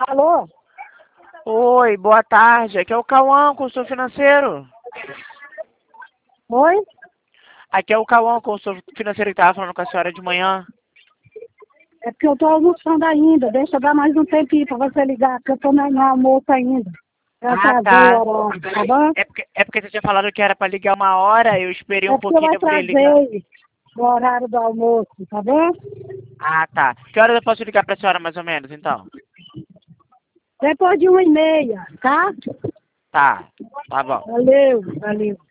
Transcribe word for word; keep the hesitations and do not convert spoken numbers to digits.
Alô? Oi, boa tarde. Aqui é o Cauã, consultor financeiro. Oi? Aqui é o Cauã, consultor financeiro que estava falando com a senhora de manhã. É porque eu tô almoçando ainda. Deixa eu dar mais um tempinho pra você ligar, porque eu tô no no almoço ainda. Eu Ah, atrasei tá. o horário, tá bom? É porque, é porque você tinha falado que era para ligar uma hora, eu esperei É um porque eu pouquinho, eu poderia ligar. atrasei o horário do almoço, tá bom? Ah, tá. Que horas eu posso ligar para a senhora, mais ou menos, então? Depois de uma e meia, tá? Tá, tá bom. Valeu, valeu.